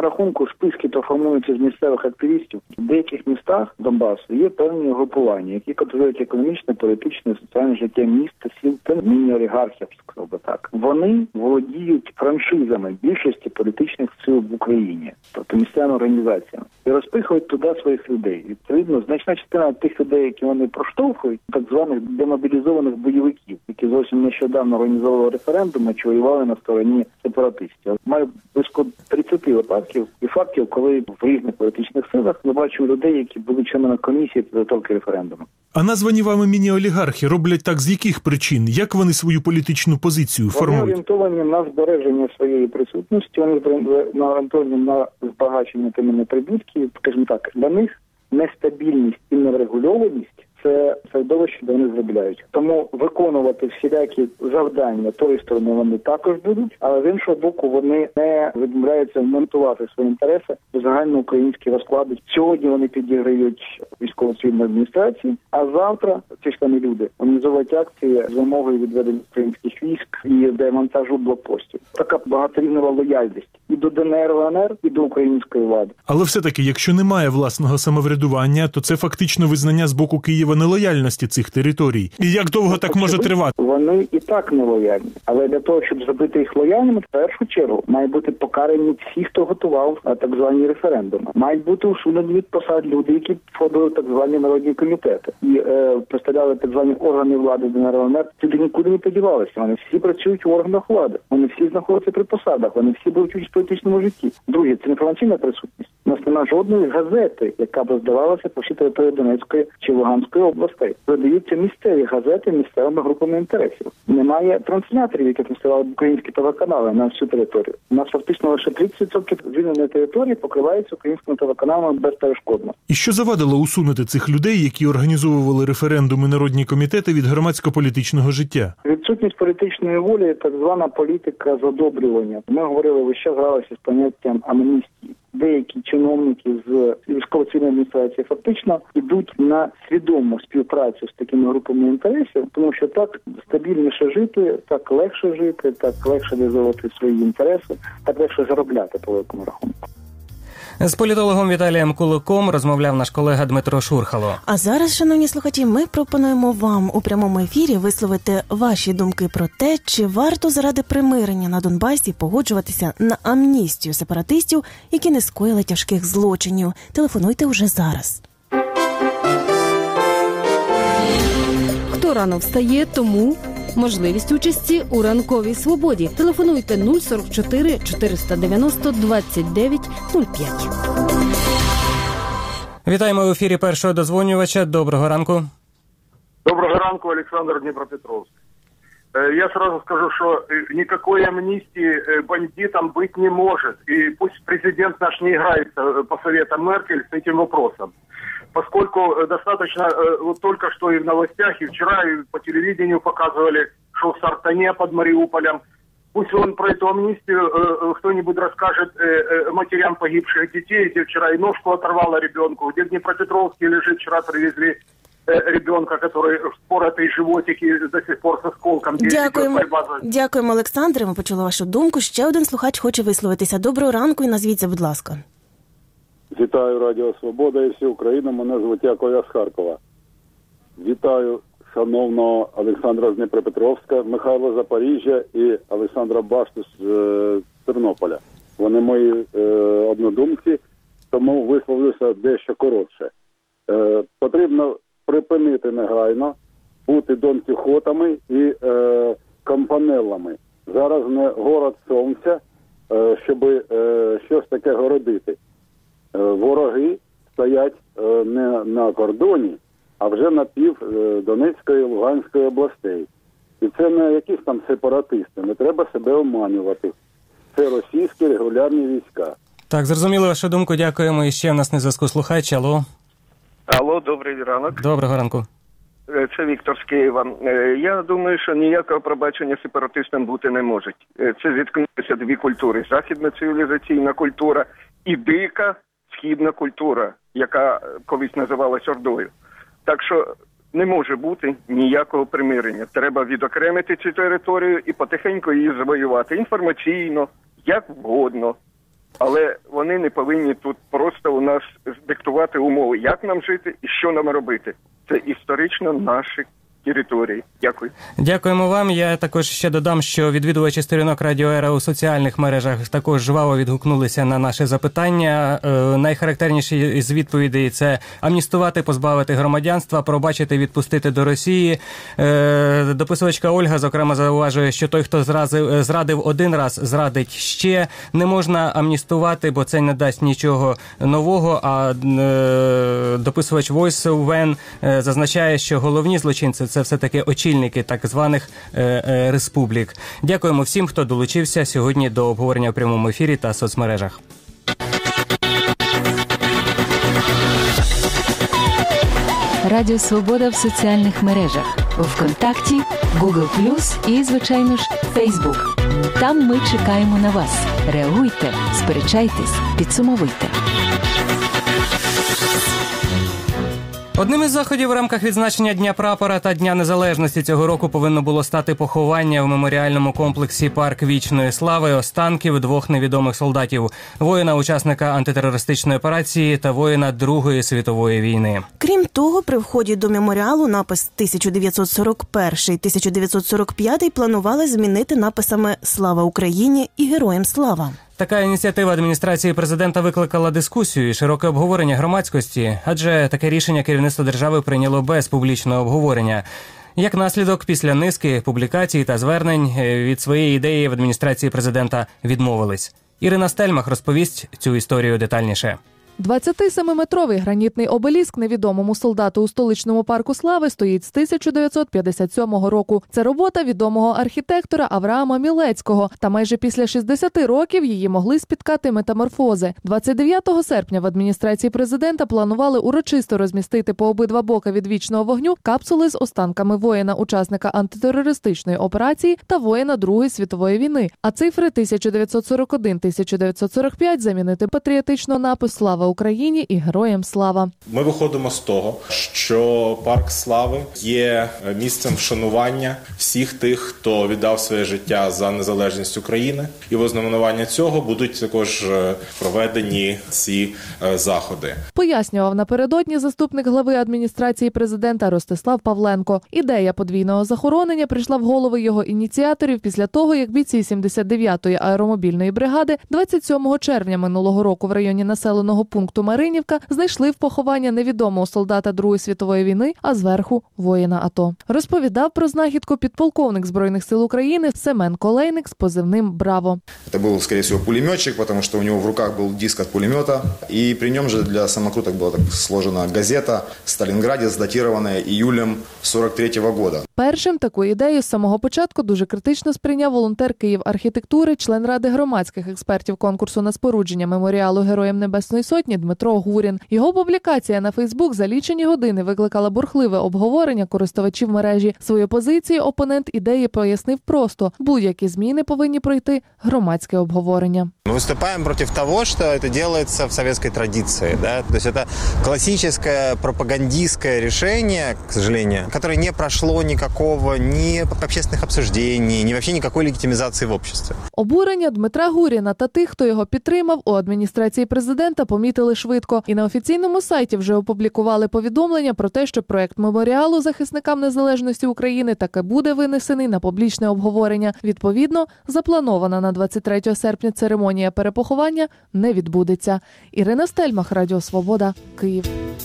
рахунку списки то формуються з місцевих активістів. В деяких містах Донбасу є певні групування, які контролюють економічне, політичне, соціальне життя міста, сіл та міні-олігархів, сказав би так. Вони володіють франшизами більшості політичних сил в Україні, тобто місцевими організаціями, і розпихують туди своїх людей. Відповідно, значна частина тих людей, які вони проштовхують, так званих демобілізованих бойовиків, які зовсім нещодавно організовували референдуми чи воювали на стороні сепаратистів. Маю близько тридцять випадків і фактів, коли в різних політичних силах ми бачимо людей, які були членами комісії підготовки референдуму. А названі вами міні-олігархи роблять так з яких причин? Як вони свою політичну позицію формують? Вони орієнтовані на збереження своєї присутності, вони орієнтовані на збагачення тими прибутків. Скажімо так, для них нестабільність і нерегульованість – це середовище, де вони заробляють. Тому виконувати всілякі завдання тої сторони вони також будуть, але з іншого боку вони не відмовляються вмонтувати свої інтереси до загальноукраїнських розкладів. Сьогодні вони підіграють військово-цивільної адміністрації, а завтра ці ж самі люди організовують акції з вимогою відведення українських військ і демонтажу блокпостів. Така багаторівнева лояльність і до ДНР, ЛНР, і до української влади. Але все-таки, якщо немає власного самоврядування, то це фактично визнання з боку Києва нелояльності цих територій. І як довго так може тривати? Вони і так нелояльні. Але для того, щоб зробити їх лояльними, в першу чергу має бути покарані всі, хто готував так звані референдуми. Мають бути усунені від посад люди, які входили в так звані народні комітети і е, представляли так звані органи влади ДНР, ЛНР. Туди нікуди не подівалися. Вони всі працюють в органах влади. Вони всі знаходяться при посадах. Вони всі беруть участь в політичному житті. Друге, це інформаційна присутність. У нас немає жодної газети, яка б здавалася по всій території Донецької чи Луганської областей. Видаються місцеві газети місцевими групами інтересів. Немає трансляторів, яких наставали українські телеканали на всю територію. У нас фактично лише тридцять відсотків звільненої території покривається українськими телеканалами безперешкодно. І що завадило усунути цих людей, які організовували референдуми народні комітети від громадсько-політичного життя? Відсутність політичної волі, так звана політика задобрювання. Ми говорили, ви ще гралися з поняттям амністії. Деякі чиновники з військово-цивільної адміністрації фактично йдуть на свідому співпрацю з такими групами інтересів, тому що так стабільніше жити, так легше жити, так легше реалізовувати свої інтереси, так легше заробляти по великому рахунку. З політологом Віталієм Куликом розмовляв наш колега Дмитро Шурхало. А зараз, шановні слухачі, ми пропонуємо вам у прямому ефірі висловити ваші думки про те, чи варто заради примирення на Донбасі погоджуватися на амністію сепаратистів, які не скоїли тяжких злочинів. Телефонуйте уже зараз. Хто рано встає, тому можливість участі у ранковій свободі. Телефонуйте нуль сорок чотири чотириста дев'яносто двадцять дев'ять нуль п'ять. Вітаємо в ефірі першого дозвонювача. Доброго ранку. Доброго ранку, Олександр, Дніпропетровськ. Я сразу скажу, что никакой амнистии бандитам быть не может. И пусть президент наш не играется по советам Меркель с этим вопросом. Поскольку достаточно, вот только что и в новостях, и вчера и по телевидению показывали, что в Сартане под Мариуполем. Пусть он про эту амнистию кто-нибудь расскажет матерям погибших детей, где вчера и ножку оторвало ребенку, где в Днепропетровске лежит, вчера привезли ребенка, который впоротий животик і до сих пор з осколком. Дякуємо, Дякуємо, Олександре. Ми почули вашу думку. Ще один слухач хоче висловитися. Доброго ранку і назвіться, будь ласка. Вітаю Радіо Свобода і всю Україну. Мене звуть Яков, я з Харкова. Вітаю шановного Олександра з Дніпропетровська, Михайла Запоріжжя і Олександра Башту з е, Тернополя. Вони мої е, однодумці, тому висловлюся дещо коротше. Е, потрібно припинити негайно бути Дон Кіхотами і е, компанеллами. Зараз не город сонця, е, щоб е, щось таке городити. Е, вороги стоять е, не на кордоні, а вже на пів е, Донецької і Луганської областей. І це не якісь там сепаратисти, не треба себе оманювати. Це російські регулярні війська. Так, зрозуміли вашу думку, дякуємо. І ще в нас на зв'язку слухач. Алло. Алло, добрий ранок. Доброго ранку. Це Віктор з Києва. Я думаю, що ніякого пробачення сепаратистам бути не може. Це зіткнулися дві культури. Західна цивілізаційна культура і дика східна культура, яка колись називалась Ордою. Так що не може бути ніякого примирення. Треба відокремити цю територію і потихеньку її завоювати інформаційно, як вгодно. Але вони не повинні тут просто у нас диктувати умови, як нам жити і що нам робити. Це історично наші території. Дякую. Дякуємо вам. Я також ще додам, що відвідувачі сторінок Радіо Ера у соціальних мережах також жваво відгукнулися на наше запитання. Е, найхарактерніші з відповідей – це амністувати, позбавити громадянства, пробачити, відпустити до Росії. Е, дописувачка Ольга, зокрема, зауважує, що той, хто зразив, зрадив один раз, зрадить ще. Не можна амністувати, бо це не дасть нічого нового. А е, дописувач Voice When е, зазначає, що головні злочинці – це все-таки очільники так званих е, е, республік. Дякуємо всім, хто долучився сьогодні до обговорення в прямому ефірі та соцмережах. Радіо Свобода в соціальних мережах. ВКонтакті, Google плюс і, звичайно ж, Фейсбук. Там ми чекаємо на вас. Реагуйте, сперечайтесь, підсумовуйте. Одним із заходів в рамках відзначення Дня прапора та Дня незалежності цього року повинно було стати поховання в меморіальному комплексі «Парк вічної слави» останків двох невідомих солдатів – воїна-учасника антитерористичної операції та воїна Другої світової війни. Крім того, при вході до меморіалу напис тисяча дев'ятсот сорок перший - тисяча дев'ятсот сорок п'ятий планували змінити написами «Слава Україні» і «Героям слава». Така ініціатива адміністрації президента викликала дискусію і широке обговорення громадськості, адже таке рішення керівництво держави прийняло без публічного обговорення. Як наслідок, після низки публікацій та звернень від своєї ідеї в адміністрації президента відмовились. Ірина Стельмах розповість цю історію детальніше. двадцятисемиметровий гранітний обеліск невідомому солдату у столичному парку слави стоїть з тисяча дев'ятсот п'ятдесят сьомого року. Це робота відомого архітектора Авраама Мілецького. Та майже після шістдесяти років її могли спіткати метаморфози. двадцять дев'ятого серпня в адміністрації президента планували урочисто розмістити по обидва боки від вічного вогню капсули з останками воїна-учасника антитерористичної операції та воїна Другої світової війни. А цифри тисяча дев'ятсот сорок один - тисяча дев'ятсот сорок п'ять замінити патріотично напис «Слава Україні» і «Героям слава». Ми виходимо з того, що Парк Слави є місцем вшанування всіх тих, хто віддав своє життя за незалежність України. І в ознаменування цього будуть також проведені ці заходи. Пояснював напередодні заступник глави адміністрації президента Ростислав Павленко. Ідея подвійного захоронення прийшла в голови його ініціаторів після того, як бійці сімдесят дев'ятої аеромобільної бригади двадцять сьомого червня минулого року в районі населеного пункту Маринівка знайшли в поховання невідомого солдата Другої світової війни, а зверху – воїна АТО. Розповідав про знахідку підполковник Збройних сил України Семен Колейник з позивним «Браво». Це був, скоріше всього, пулеметчик, тому що у нього в руках був диск від пулемета, і при ньому же для самокруток була так сложена газета «Сталінградець», датирована іюлем сорок третього року. Першим таку ідею з самого початку дуже критично сприйняв волонтер Київархітектури, член Ради громадських експертів конкурсу на спорудження меморіалу Героям Небесної Сотні Дмитро Гурін. Його публікація на Фейсбук за лічені години викликала бурхливе обговорення користувачів мережі. Свою позицію опонент ідеї пояснив просто – будь-які зміни повинні пройти громадське обговорення. Мы выступаем против того, что это делается в советской традиции. Да? То есть это классическое пропагандистское решение, к сожалению, которое не прошло никакого ни общественных обсуждений, ни вообще никакой легитимизации в обществе. Обурення Дмитра Гуріна та тих, хто його підтримав, у адміністрації президента помітили швидко. І на офіційному сайті вже опублікували повідомлення про те, що проект меморіалу захисникам незалежності України таки буде винесений на публічне обговорення. Відповідно, запланована на двадцять третього серпня церемонія перепоховання не відбудеться. Ірина Стельмах, Радіо Свобода, Київ.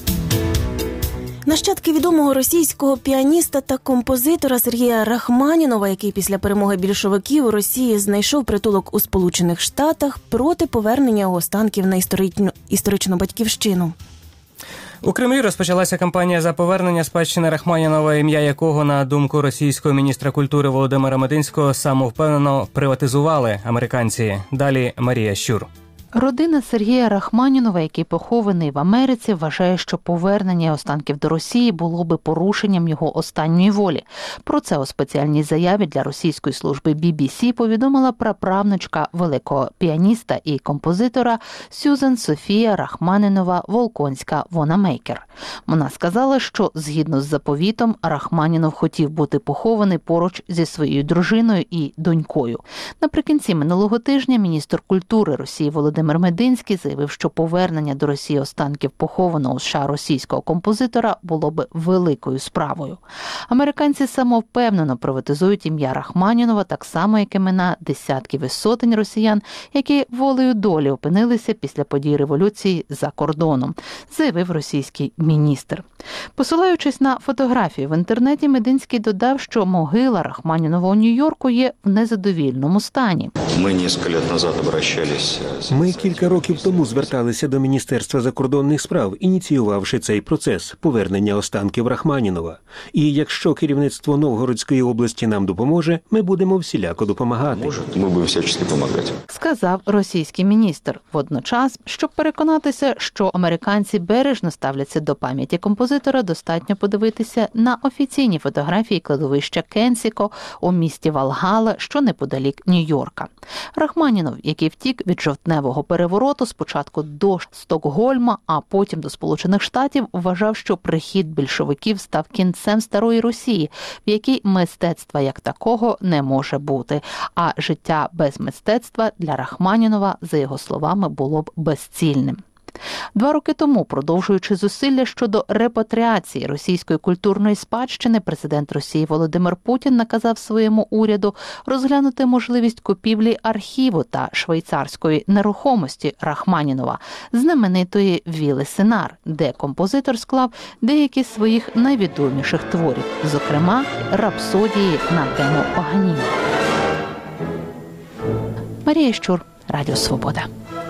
Нащадки відомого російського піаніста та композитора Сергія Рахманінова, який після перемоги більшовиків у Росії знайшов притулок у Сполучених Штатах, проти повернення останків на історичну, історичну батьківщину. У Кремлі розпочалася кампанія за повернення спадщини Рахманінова, ім'я якого, на думку російського міністра культури Володимира Мединського, самовпевнено приватизували американці. Далі Марія Щур. Родина Сергія Рахманінова, який похований в Америці, вважає, що повернення останків до Росії було би порушенням його останньої волі. Про це у спеціальній заяві для російської служби бі бі сі повідомила праправнучка великого піаніста і композитора Сюзан Софія Рахманінова Волконська Вонамейкер. Вона сказала, що згідно з заповітом Рахманінов хотів бути похований поруч зі своєю дружиною і донькою. Наприкінці минулого тижня міністр культури Росії Володимир Володимир Мединський заявив, що повернення до Росії останків похованого у США російського композитора було б великою справою. Американці самовпевнено приватизують ім'я Рахманінова, так само, як імена десятків і сотень росіян, які волею долі опинилися після подій революції за кордоном, заявив російський міністр. Посилаючись на фотографію в інтернеті, Мединський додав, що могила Рахманінова у Нью-Йорку є в незадовільному стані. Ми кілька років тому зверталися до Міністерства закордонних справ, ініціювавши цей процес повернення останків Рахманінова. І якщо керівництво Новгородської області нам допоможе, ми будемо всіляко допомагати. Ми будемо всячески допомагати. Сказав російський міністр. Водночас, щоб переконатися, що американці бережно ставляться до пам'яті композитора, достатньо подивитися на офіційні фотографії кладовища Кенсіко у місті Валгала, що неподалік Нью-Йорка. Рахманінов, який втік від жовтневого перевороту спочатку до Стокгольма, а потім до Сполучених Штатів, вважав, що прихід більшовиків став кінцем старої Росії, в якій мистецтва як такого не може бути. А життя без мистецтва для Рахманінова, за його словами, було б безцільним. Два роки тому, продовжуючи зусилля щодо репатріації російської культурної спадщини, президент Росії Володимир Путін наказав своєму уряду розглянути можливість купівлі архіву та швейцарської нерухомості Рахманінова, знаменитої Вілли Сенар, де композитор склав деякі з своїх найвідоміших творів, зокрема рапсодії на тему Паганіні. Марія Щур, Радіо Свобода.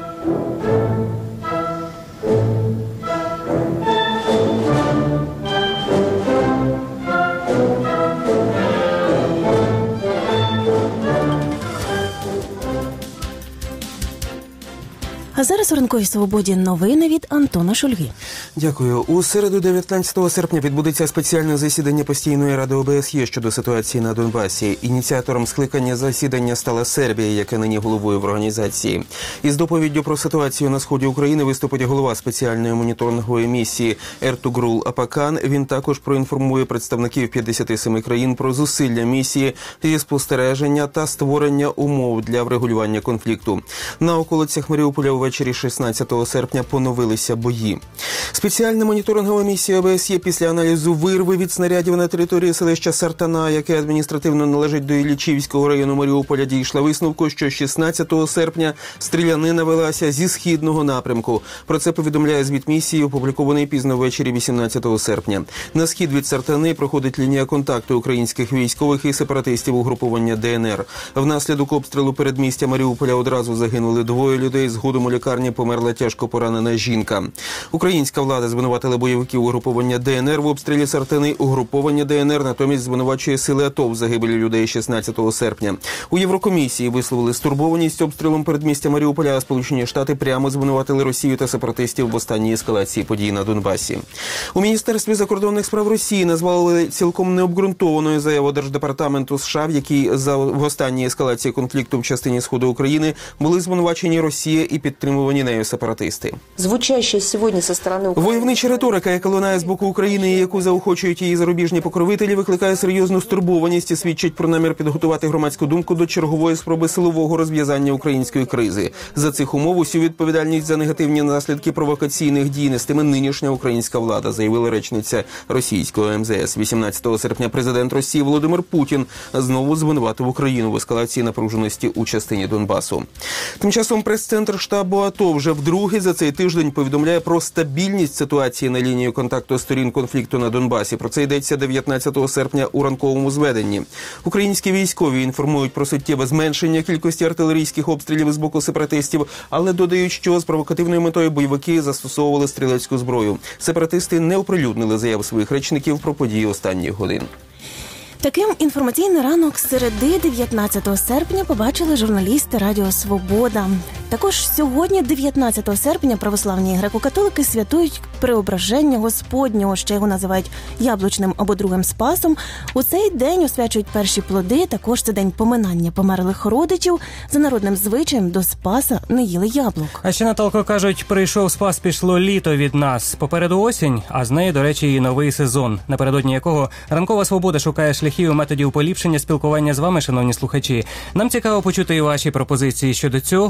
А зараз у ранковій свободі новини від Антона Шульги. Дякую. У середу дев'ятнадцятого серпня відбудеться спеціальне засідання постійної ради О Б С Є щодо ситуації на Донбасі. Ініціатором скликання засідання стала Сербія, яка нині головою в організації. Із доповіддю про ситуацію на сході України виступить голова спеціальної моніторингової місії Ертугрул Апакан. Він також проінформує представників п'ятдесят сім країн про зусилля місії зі спостереження та створення умов для врегулювання конфлікту. На околицях Маріуполя ввечері шістнадцятого серпня поновилися бої. Спеціальна моніторингова місія О Б С Є після аналізу вирви від снарядів на території селища Сартана, яке адміністративно належить до Іллічівського району Маріуполя, дійшла висновку, що шістнадцятого серпня стрілянина велася зі східного напрямку. Про це повідомляє звіт місії, опублікований пізно ввечері вісімнадцятого серпня. На схід від Сартани проходить лінія контакту українських військових і сепаратистів угруповання Д Н Р. Внаслідок обстрілу передмістя Маріуполя одразу загинули двоє людей, згодом у лікарні померла тяжко поранена жінка. Українська влада звинуватила бойовиків угруповання Д Н Р в обстрілі Сартани. Угруповання Д Н Р натомість звинувачує сили АТО в загибелі людей шістнадцятого серпня. У Єврокомісії висловили стурбованість обстрілом передмістя Маріуполя, а Сполучені Штати прямо звинуватили Росію та сепаратистів в останній ескалації подій на Донбасі. У Міністерстві закордонних справ Росії назвали цілком необґрунтованою заяву Держдепартаменту США, в якій за в останній ескалації конфлікту в частині сходу України були звинувачені Росія і підтримувані нею сепаратисти. Звучаща сьогодні зі сторони України. Войовнича риторика, яка лунає з боку України і яку заохочують її зарубіжні покровителі, викликає серйозну стурбованість і свідчить про намір підготувати громадську думку до чергової спроби силового розв'язання української кризи. За цих умов усю відповідальність за негативні наслідки провокаційних дій нестиме нинішня українська влада, заявила речниця російського М З С. вісімнадцятого серпня президент Росії Володимир Путін знову звинуватив Україну в ескалації напруженості у частині Донбасу. Тим часом прес-центр штабу АТО вже вдруге за цей тиждень повідомляє про стабільність ситуації на лінії контакту сторін конфлікту на Донбасі. Про це йдеться дев'ятнадцятого серпня у ранковому зведенні. Українські військові інформують про суттєве зменшення кількості артилерійських обстрілів з боку сепаратистів, але додають, що з провокативною метою бойовики застосовували стрілецьку зброю. Сепаратисти не оприлюднили заяв своїх речників про події останніх годин. Таким інформаційний ранок середи дев'ятнадцятого серпня побачили журналісти Радіо Свобода. Також сьогодні, дев'ятнадцятого серпня, православні греко-католики святують Преображення Господнього, ще його називають Яблучним або Другим Спасом. У цей день освячують перші плоди, також це день поминання померлих родичів. За народним звичаєм до Спаса не їли яблук. А ще, Наталко, кажуть, прийшов Спас, пішло літо від нас. Попереду осінь, а з неї, до речі, і новий сезон, напередодні якого Ранкова Свобода шукає шляхів і методів поліпшення спілкування з вами, шановні слухачі. Нам цікаво почути і ваші пропозиції щодо цього. Телефонуйте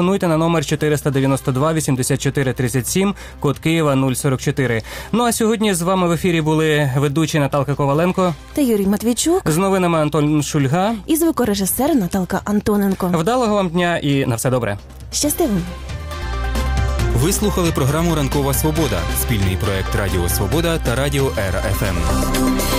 телефонуйте на номер чотириста дев'яносто два вісімдесят чотири тридцять сім, код Києва нуль сорок чотири. Ну а сьогодні з вами в ефірі були ведучі Наталка Коваленко та Юрій Матвійчук. З новинами Антон Шульга. І звукорежисер Наталка Антоненко. Вдалого вам дня і на все добре. Щастиво. Ви слухали програму «Ранкова Свобода» – спільний проект Радіо Свобода та Радіо Ера еф ем.